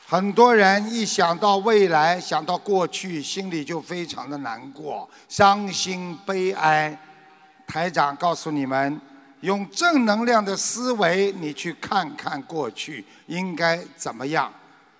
很多人一想到未来，想到过去，心里就非常的难过、伤心、悲哀。台长告诉你们，用正能量的思维，你去看看过去应该怎么样。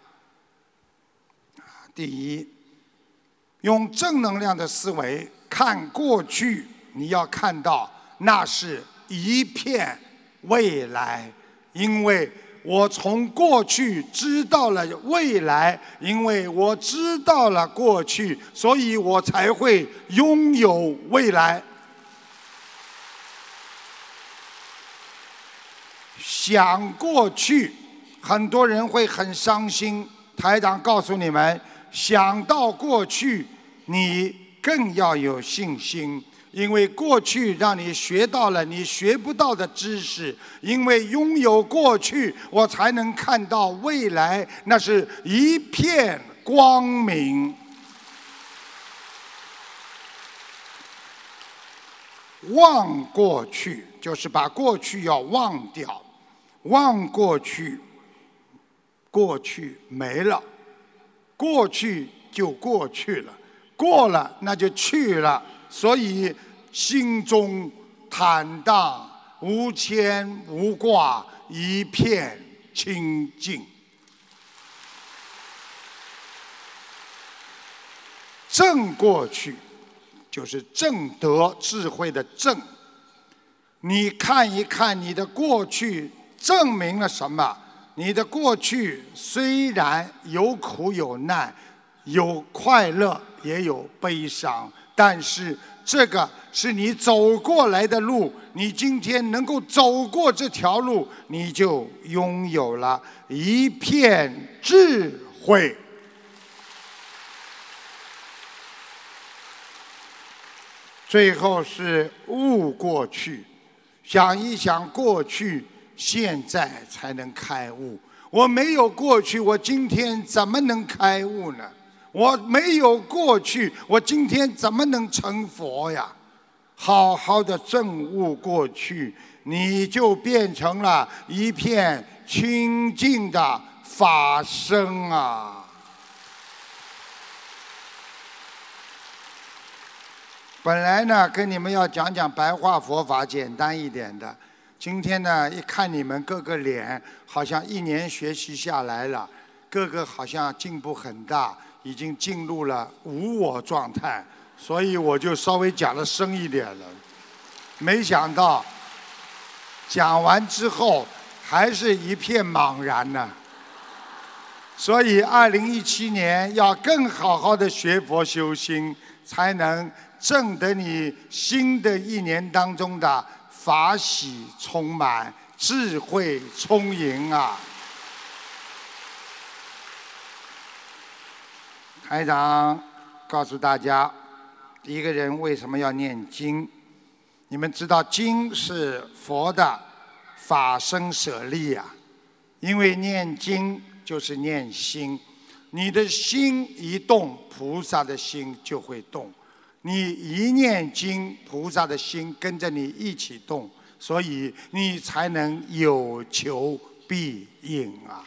第一，用正能量的思维看过去，你要看到那是一片未来，因为我从过去知道了未来，因为我知道了过去，所以我才会拥有未来。想过去，很多人会很伤心。台长告诉你们，想到过去，你更要有信心。因为过去让你学到了你学不到的知识，因为拥有过去，我才能看到未来，那是一片光明。忘过去，就是把过去要忘掉，忘过去，过去没了，过去就过去了，过了那就去了。所以心中坦荡，无牵无挂，一片清净。正过去就是正德智慧的正。你看一看你的过去证明了什么？你的过去虽然有苦有难，有快乐也有悲伤，但是这个是你走过来的路，你今天能够走过这条路，你就拥有了一片智慧。最后是悟过去，想一想过去，现在才能开悟。我没有过去，我今天怎么能开悟呢？我没有过去，我今天怎么能成佛呀？好好的证悟过去，你就变成了一片清净的法身啊！本来呢，跟你们要讲讲白话佛法，简单一点的。今天呢，一看你们各个脸，好像一年学习下来了，个个好像进步很大，已经进入了无我状态，所以我就稍微讲得深一点了。没想到讲完之后还是一片茫然呢。所以2017年要更好好的学佛修心，才能证得你新的一年当中的法喜充满，智慧充盈啊！台长告诉大家，一个人为什么要念经？你们知道经是佛的法身舍利啊，因为念经就是念心，你的心一动，菩萨的心就会动。你一念经，菩萨的心跟着你一起动，所以你才能有求必应啊！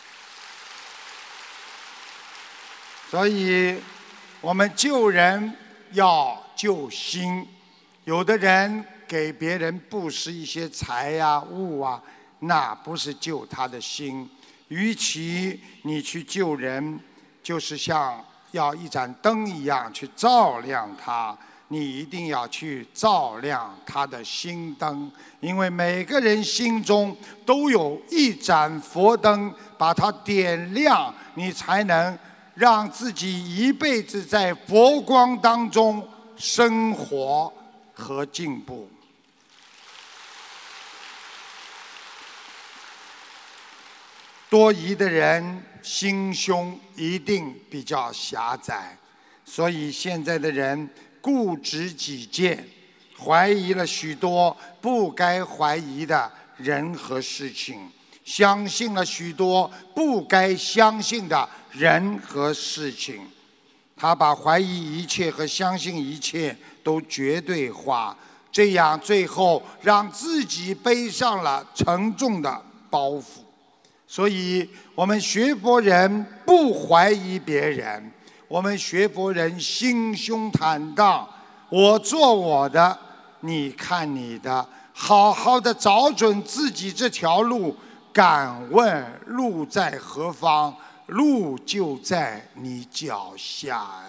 所以我们救人要救心。有的人给别人布施一些财呀、物啊，那不是救他的心。与其你去救人，就是像要一盏灯一样去照亮他，你一定要去照亮他的心灯，因为每个人心中都有一盏佛灯，把它点亮，你才能让自己一辈子在佛光当中生活和进步。多疑的人心胸一定比较狭窄，所以现在的人固执己见，怀疑了许多不该怀疑的人和事情，相信了许多不该相信的人和事情。他把怀疑一切和相信一切都绝对化，这样最后让自己背上了沉重的包袱。 所以我们学佛人不怀疑别人，我们学佛人心胸坦荡，我做我的，你看你的，好好的找准自己这条路。敢问路在何方？路就在你脚下呀！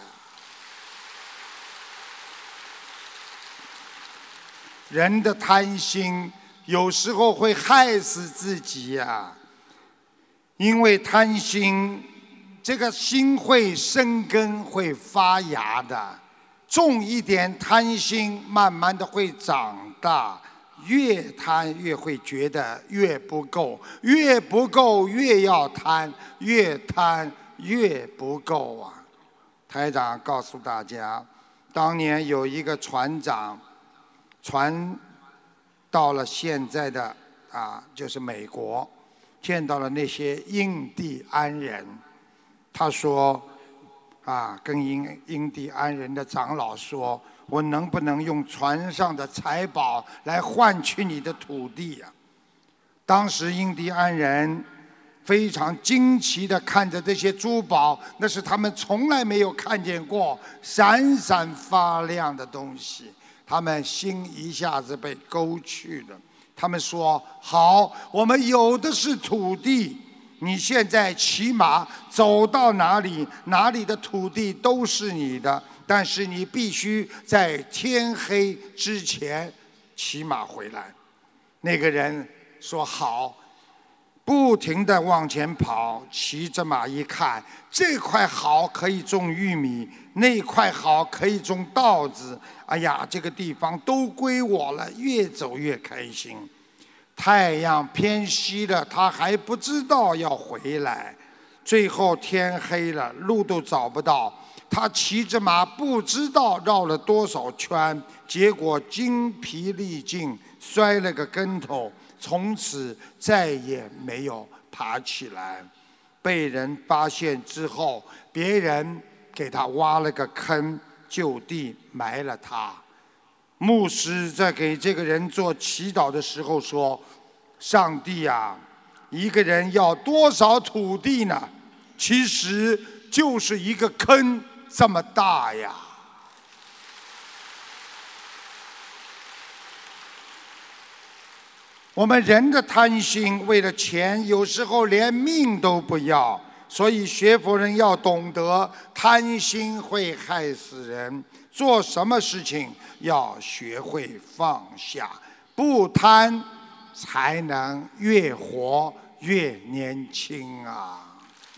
人的贪心有时候会害死自己呀，因为贪心，这个心会生根，会发芽的。种一点贪心，慢慢的会长大。越贪越会觉得越不够，越不够越要贪，越贪越不够啊！台长告诉大家，当年有一个船长，船到了现在的就是美国，见到了那些印第安人，他说跟印第安人的长老说，我能不能用船上的财宝来换取你的土地呀？当时印第安人非常惊奇地看着这些珠宝，那是他们从来没有看见过闪闪发亮的东西，他们心一下子被勾去了。他们说：好，我们有的是土地，你现在骑马走到哪里，哪里的土地都是你的，但是你必须在天黑之前骑马回来。那个人说好，不停地往前跑，骑着马一看，这块好可以种玉米，那块好可以种稻子，哎呀，这个地方都归我了，越走越开心。太阳偏西了，他还不知道要回来，最后天黑了，路都找不到，他骑着马不知道绕了多少圈，结果精疲力尽，摔了个跟头，从此再也没有爬起来。被人发现之后，别人给他挖了个坑，就地埋了他。牧师在给这个人做祈祷的时候说：上帝啊，一个人要多少土地呢？其实就是一个坑这么大呀。我们人的贪心，为了钱，有时候连命都不要。所以学佛人要懂得，贪心会害死人。做什么事情要学会放下，不贪，才能越活越年轻啊！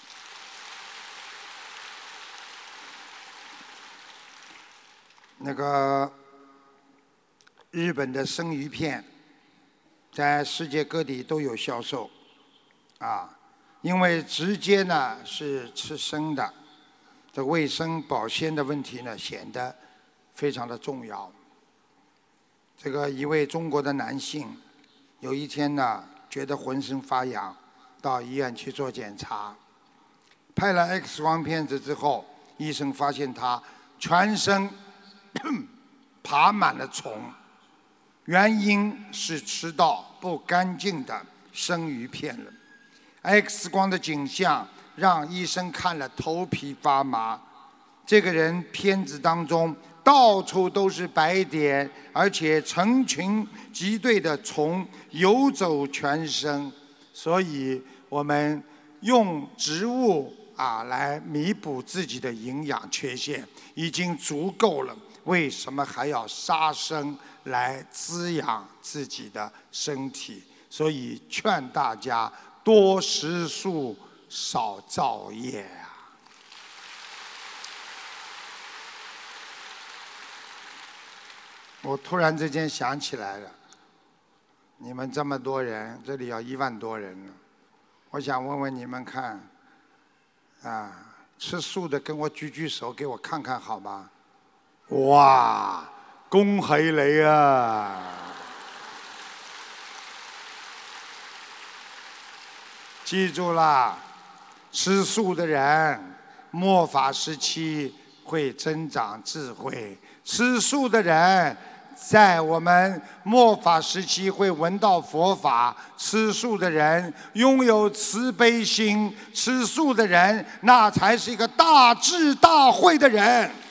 那个日本的生鱼片，在世界各地都有销售，因为直接呢是吃生的，这卫生保鲜的问题呢显得非常的重要。这个一位中国的男性，有一天呢觉得浑身发痒，到医院去做检查，拍了 X 光片子之后，医生发现他全身爬满了虫，原因是吃到不干净的生鱼片了。X 光的景象让医生看了头皮发麻。这个人片子当中到处都是白点，而且成群结队的虫游走全身，所以我们用植物来弥补自己的营养缺陷已经足够了，为什么还要杀生来滋养自己的身体？所以劝大家多食素，少造业啊！我突然之间想起来了，你们这么多人，这里要1万多人了，我想问问你们看，吃素的跟我举举手，给我看看好吗？哇，恭喜你啊！记住啦，吃素的人，末法时期会增长智慧；吃素的人， 在我们末法时期会闻到佛法，吃素的人拥有慈悲心，吃素的人那才是一个大智大慧的人。